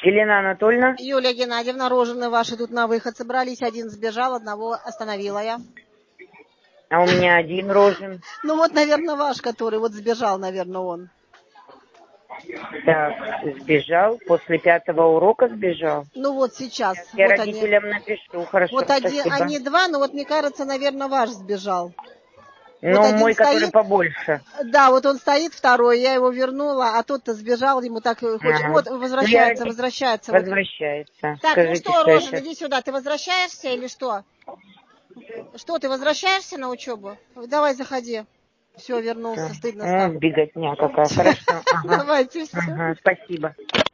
Елена Анатольевна? Юлия Геннадьевна, Рожины ваши тут на выход собрались. Один сбежал, одного остановила я. А у меня один Рожин. Ну вот, наверное, ваш, который вот сбежал, наверное, он. Так, сбежал. После 5-го урока сбежал. Ну вот сейчас. Я Вот родителям напишу. Хорошо, вот спасибо. они два, но вот мне кажется, наверное, ваш сбежал. Ну, вот один мой, стоит, который побольше. Да, вот он стоит второй, я его вернула, а тот-то сбежал, ему так хочется. Вот, возвращается. Возвращается. Так, ну Скажите, что, что Рожин, еще? иди сюда, ты возвращаешься или что? Что, ты возвращаешься на учебу? Давай, заходи. Все, вернулся, стыдно стало. Беготня какая, хорошо. Ага. Давайте, все. Ага, спасибо.